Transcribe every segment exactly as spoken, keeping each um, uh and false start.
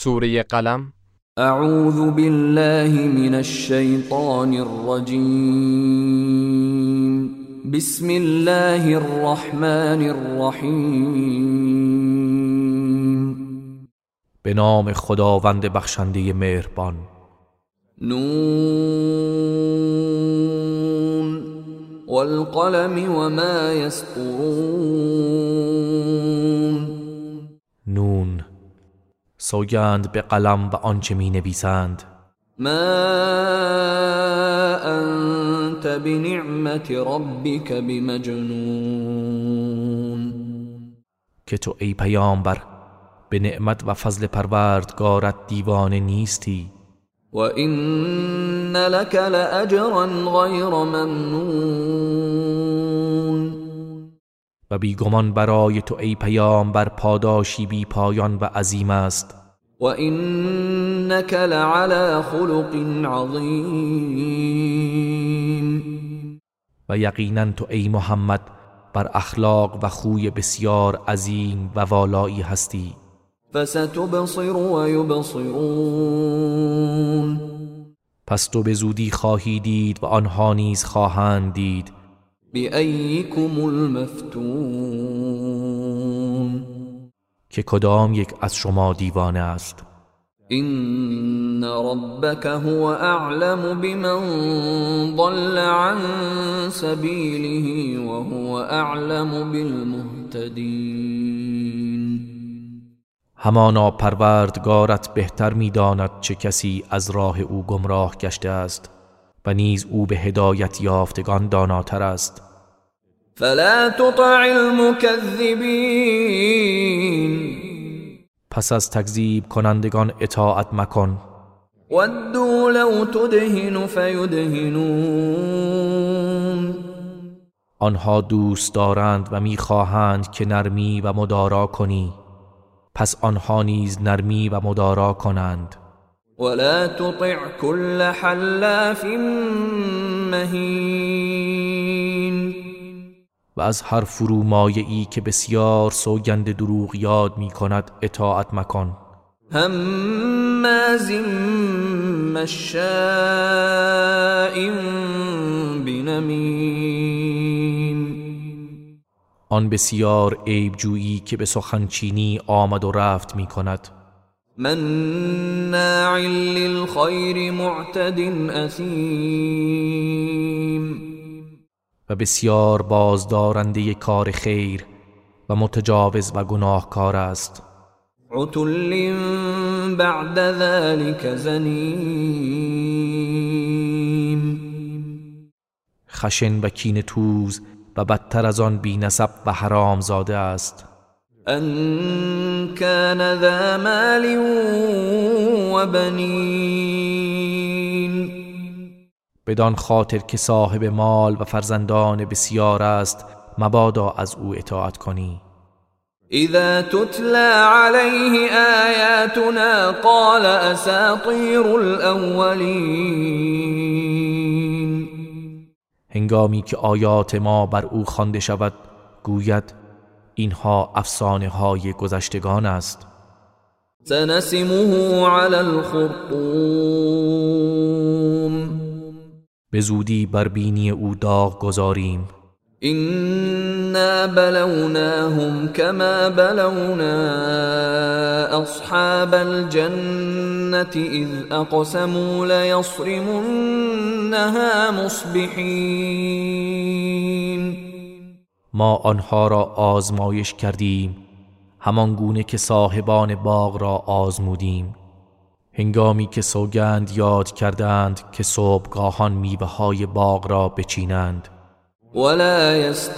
سوره قلم. اعوذ بالله من الشیطان الرجیم. بسم الله الرحمن الرحیم. به نام خداوند بخشنده مهربان. نون والقلم وما یسطرون. نون، سوگند به قلم و آنچه می نویسند. ما انت بنعمت ربک بمجنون. که تو ای پیامبر به نعمت و فضل پروردگارت دیوانه نیستی. و این لک لأجرا غیر ممنون. و بیگمان برای تو ای پیامبر پاداشی بی پایان و عظیم است. و اینک لعلی خلق عظیم. و یقینا تو ای محمد بر اخلاق و خوی بسیار عظیم و والایی هستی. فستبصر و یبصرون. پس تو به زودی خواهی دید و آنها نیز خواهند دید. بأیکم المفتون. که کدام یک از شما دیوانه است. این ربک هو اعلم بمن ضل عن سبیله و هو اعلم بالمهتدین. همانا پروردگارت بهتر می‌داند چه کسی از راه او گمراه گشته است و نیز او به هدایت یافتگان داناتر است. فلا تطع المكذبین. پس از تکذیب کنندگان اطاعت مکن. ودوا لو تدهن فیدهنون. آنها دوست دارند و می‌خواهند که نرمی و مدارا کنی، پس آنها نیز نرمی و مدارا کنند. ولا تطع كل حلاف مهین. و از هر فرومایه‌ای که بسیار سوگند دروغ یاد می کند اطاعت مکن. هماز مشاء بنمیم. آن بسیار عیب جویی که به سخنچینی آمد و رفت می کند. مناع للخیر معتد اثیم. و بسیار بازدارنده کار خیر و متجاوز و گناهکار است. عتل بعد ذلك زنیم. خشن و کینه توز و بدتر از آن بی نسب و حرام زاده است. ان کان ذا مال و بنین. بدان خاطر که صاحب مال و فرزندان بسیار است مبادا از او اطاعت کنی. اذا تتلى عليه آیاتنا قال اساطیر الاولین. هنگامی که آیات ما بر او خوانده شود گوید اینها افسانه های گذشتگان است. سنسمه علی الخرطوم. به زودی بر بینی او داغ گذاریم. إنا بلوناهم كما بلونا أصحاب الجنة إذ أقسموا ليصرمنها مصبحين. ما آنها را آزمایش کردیم همان گونه که صاحبان باغ را آزمودیم هنگامی که سوگند یاد کردند که صبحگاهان میوه‌های باغ را بچینند. ولا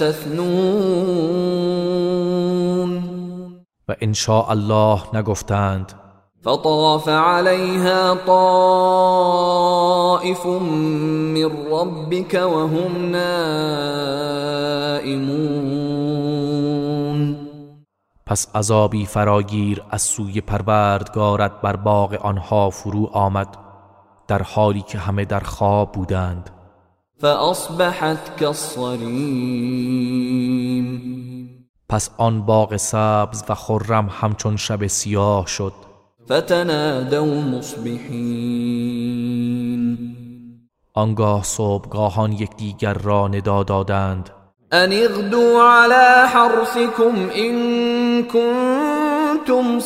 يستثنون. و ان شاء الله نگفتند. فطاف عليها طائف من ربك وهم نائمون. پس عذابی فراگیر از سوی پروردگارت بر باغ آنها فرو آمد در حالی که همه در خواب بودند. فاصبحت كالصريم. پس آن باغ سبز و خرم همچون شب سیاه شد. فتنادوا مصبحین آنگاه صبحگاهان یکدیگر را ندا دادند ان اغدوا علی حرثکم ان کنتم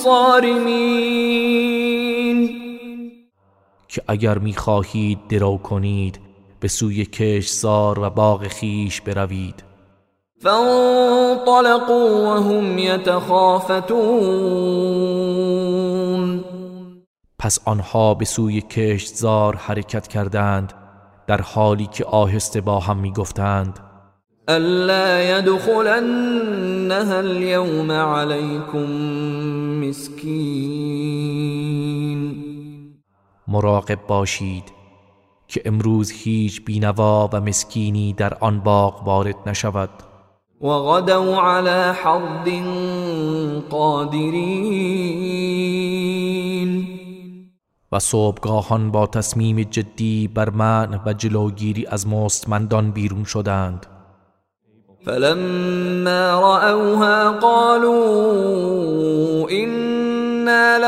صارمین که اگر می‌خواهید درو کنید به سوی کشتزار و باغ خیش بروید. فانطلقوا وهم یتخافتون پس آنها به سوی کشتزار حرکت کردند در حالی که آهسته با هم می‌گفتند الا يدخلنها اليوم عليكم مسكين مراقب باشید که امروز هیچ بینوا و مسکینی در آن باغ وارد نشود. وغدوا على حرد قادرین و صبحگاهان با تصمیم جدی بر منع و جلوگیری از مستمندان بیرون شدند. فلما رأوها قالوا إنا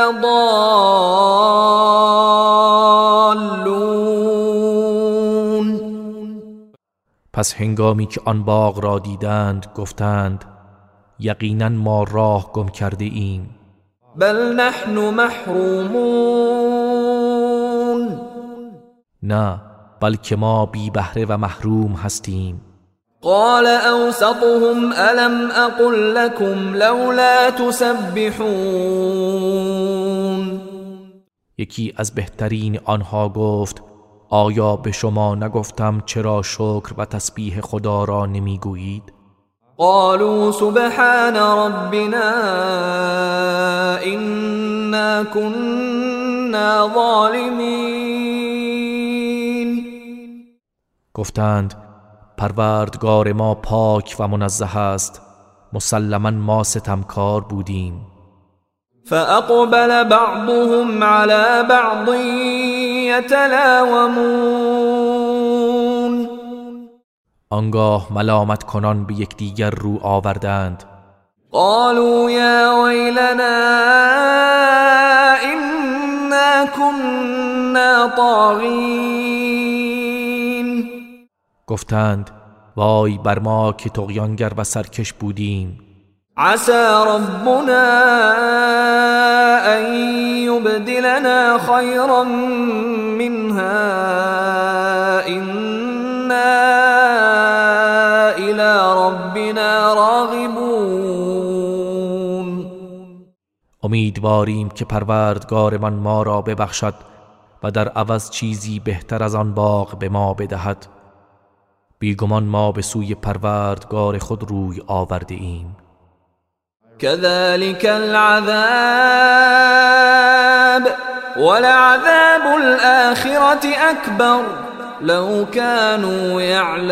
لضالون پس هنگامی که آن باغ را دیدند گفتند یقینا ما راه گم کرده ایم. بل نحن محرومون نه بلکه ما بی بهره و محروم هستیم. قال اوسطهم الم اقل لكم لولا تسبحون یکی از بهترین آنها گفت آیا به شما نگفتم چرا شکر و تسبیح خدا را نمیگویید؟ قالوا سبحان ربنا إنا كنا ظالمین گفتند پروردگار ما پاک و منزه است، مسلما ما ستمکار بودیم. فأقبل بعضهم على بعض يتلاومون آنگاه ملامت کنان به یکدیگر رو آوردند. قالوا یا ویلنا إنا كنا طاغین گفتند وای بر ما که طغیانگر و سرکش بودیم. عسى ربنا أن يبدلنا خيرا منها إنا إلى ربنا راغبون امیدواریم که پروردگارمان ما را ببخشد و در عوض چیزی بهتر از آن باغ به ما بدهد. بیگمان ما به سوی پروردگار خود روی آورده ایم. كذلك العذاب ولعذاب الآخرة أكبر لو كانوا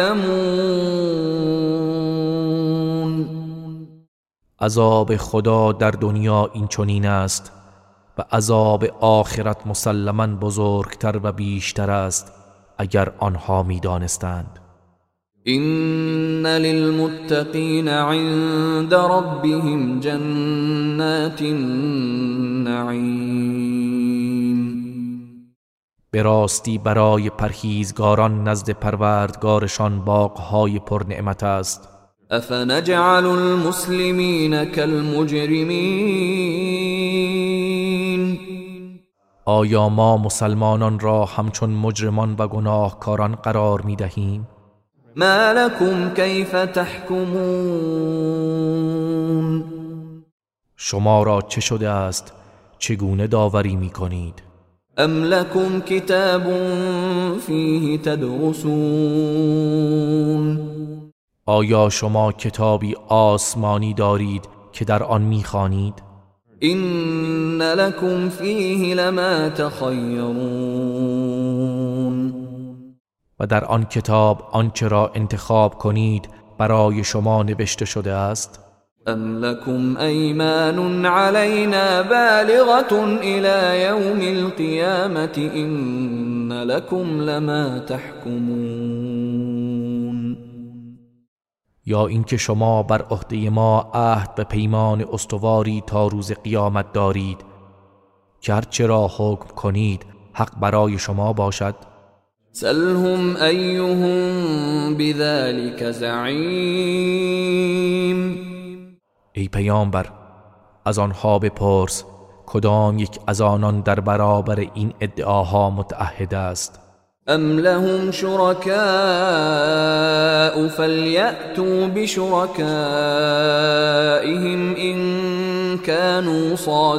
يعلمون عذاب خدا در دنیا این چنین است و عذاب آخرت مسلماً بزرگتر و بیشتر است اگر آنها می‌دانستند. إن للمتقين عند ربهم جنات النعیم به راستی برای پرهیزگاران نزد پروردگارشان باغ‌های پرنعمت است. افنجعل المسلمین كالمجرمین آیا ما مسلمانان را همچون مجرمان و گناهکاران قرار می‌دهیم؟ ما لكم كيف تحكمون شما را چه شده است؟ چگونه داوری می‌کنید؟ ام لكم كتاب فيه تدرسون آیا شما کتابی آسمانی دارید که در آن می‌خوانید؟ إن لكم فيه لما تخيرون و در آن کتاب آنچه را انتخاب کنید برای شما نوشته شده است. ام لكم ایمان علینا بالغة الى یوم القیامة إن لكم لما تحکمون یا اینکه شما بر عهده ما عهد و پیمان استواری تا روز قیامت دارید که هرچه را حکم کنید حق برای شما باشد؟ سلهم ایهم بذلك زعیم. ای پیامبر از آنها بپرس کدام یک از آنان در برابر این ادعاها متعهد است؟ ام لهم شرکاء فلیأتوا بشرکائهم ان كانوا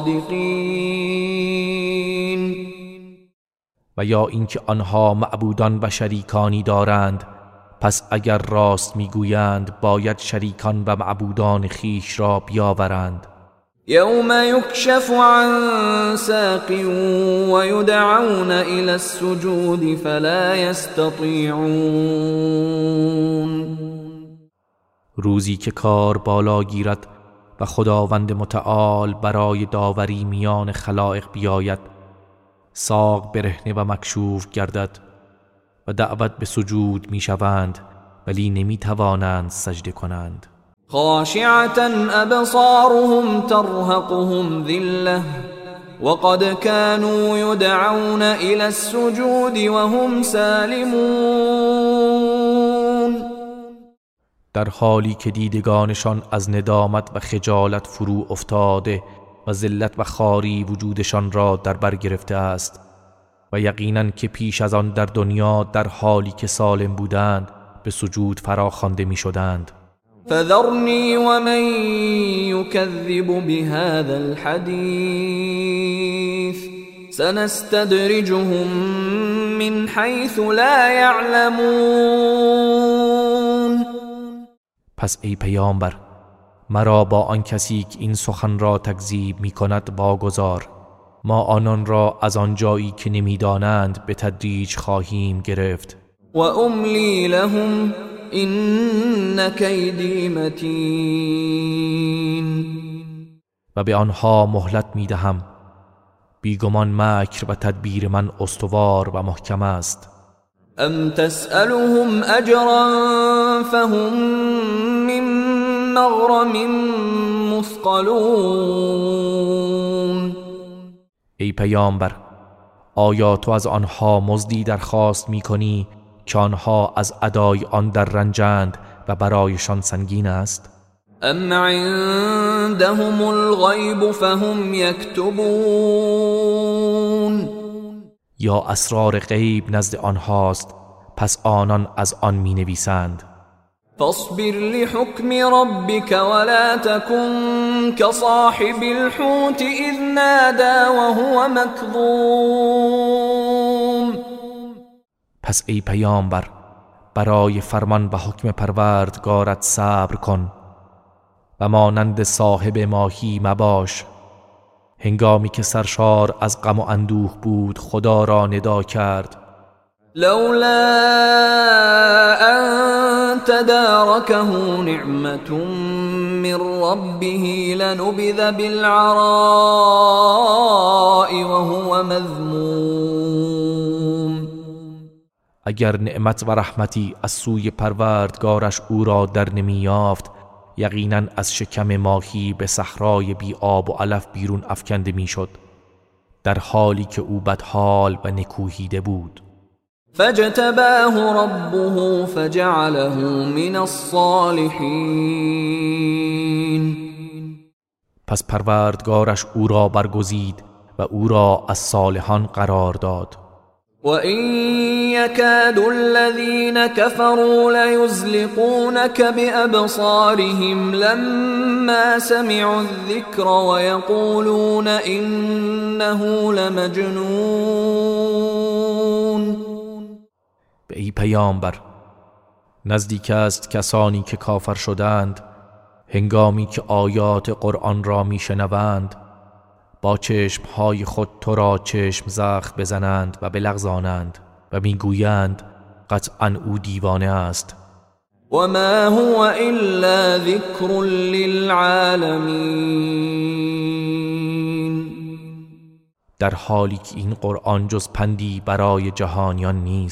صادقین. و یا اینکه آنها معبودان و شریکانی دارند، پس اگر راست میگویند باید شریکان و معبودان خیش را بیاورند. یوم یکشف عن ساق و یدعون الى السجود فلا یستطیعون. روزی که کار بالا گیرد و خداوند متعال برای داوری میان خلائق بیاید، ساق برهنه و مکشوف گردد و دعوت به سجود میشوند ولی نمیتوانند سجده کنند. خاشعة ابصارهم ترهقهم ذلة وقد كانوا يدعون الى السجود وهم سالمون. در حالی که دیدگانشان از ندامت و خجالت فرو افتاده و ذلت و خواری وجودشان را در بر گرفته است و یقیناً که پیش از آن در دنیا در حالی که سالم بودند به سجود فراخوانده می شدند. فذرنی و من یکذب بهذا الحدیث سنستدرجهم من حیث لا یعلمون. پس ای پیامبر مرا با آن کسی که این سخن را تکذیب می کند واگذار. ما آنان را از آن جایی که نمیدانند به تدریج خواهیم گرفت. و املی لهم ان کیدی متین. و به آنها مهلت می دهم، بیگمان مکر و تدبیر من استوار و محکم است. ام تسألهم اجرا فهم من مغرم مثقلون. ای پیامبر آیا تو از آنها مزدی درخواست می کنی که آنها از ادای آن در رنجند و برایشان سنگین است؟ ام عندهم الغیب فهم یکتبون. یا اسرار غیب نزد آنهاست پس آنان از آن می نویسند. فاصبر لحكم ربك ولا تكن كصاحب الحوت اذ نادى وهو مكظوم. پس ای پیامبر برای فرمان و حکم پروردگارت صبر کن و مانند صاحب ماهی مباش هنگامی که سرشار از غم و اندوه بود خدا را ندا کرد. لولا ان تداركه نعمة من ربه لنبذ بالعراء وهو مذموم. اگر نعمت و رحمتی از سوی پروردگارش او را در نمی یافت یقیناً از شکم ماهی به صحرای بی آب و علف بیرون افکنده می شد در حالی که او بدحال و نکوهیده بود. فاجتباه ربه فجعله من الصالحین. پس پروردگارش او را برگزید و او را از صالحان قرار داد. وَإِن يَكَادُ الَّذِينَ كَفَرُوا لَيُزْلِقُونَكَ بِأَبْصَارِهِمْ لَمَّا سَمِعُوا الذِّكْرَ وَيَقُولُونَ إِنَّهُ لَمَجْنُونٌ. به ای پیامبر نزدیک است کسانی که کافر شدند هنگامی که آیات قرآن را میشنوند با چشمهای خود تو را چشم زخم بزنند و بلغزانند و میگویند قطعاً او دیوانه است. وما هو الا ذکر للعالمین. در حالی که این قرآن جز پندی برای جهانیان نیست.